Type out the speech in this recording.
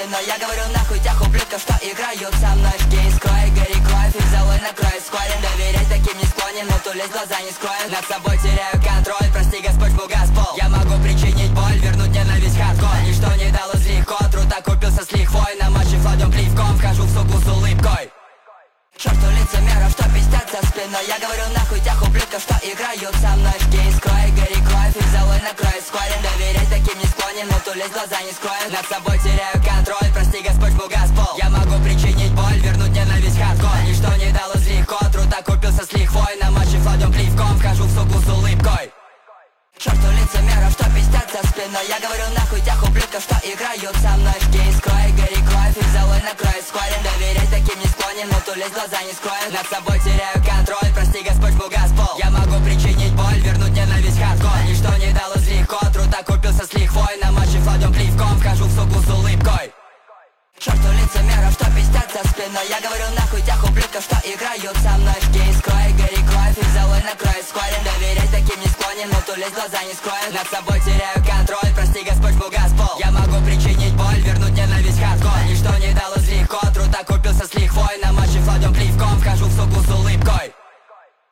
спиной. Я говорю нахуй тех ублюдков, что играют со мной в гей. Скрой, гори кровь, их золой накроет скорен. Доверять таким не склонен, но тулись глаза не скроют. Над собой теряю контроль, прости Господь, бугас пол. Я могу причинить боль, вернуть ненависть хардкор. Ничто не далось легко, труд окупился с лихвой. Намочив ладонь плевком, вхожу в суку с улыбкой. Черту лицемеров, что пиздят за спиной. Я говорю нахуй тех ублюдков, что играют со мной в гей. Скрой, гори кровь, их золой накроет скорен. Доверять таким не склонен, но тулись глаза не скроют. Над собой теряю контроль, прости Господь, бугас пол. Я могу причинить боль, вернуть ненависть хардкор. Ничто не далось легко, труд окупился с лихвой. Намочив ладонь плевком, вхожу в суку с улыбкой. Черту лицемеров, что пиздят за спиной. Я говорю нахуй тех ублюдков, что играют со мной в гей. Скрой, гори кровь, их золой накроет скорен. Доверять таким не склонен, но тулись глаза не скроют. Над собой теряю контроль, прости Господь, бугас пол. Я могу причинить боль, вернуть ненависть хардкор. Ничто не далось легко, труд окупился с лихвой. Намочив ладонь плевком, вхожу в суку с улыбкой. Черту лицемеров, что пиздят за спиной. Я говорю нахуй тех ублюдков, что играют со мной в гей. Скрой, гори кровь, их золой накроет скорен. Доверять таким не склонен, но тулись глаза не скроют. Над собой теряю контроль, прости Господь, бугас пол. Я могу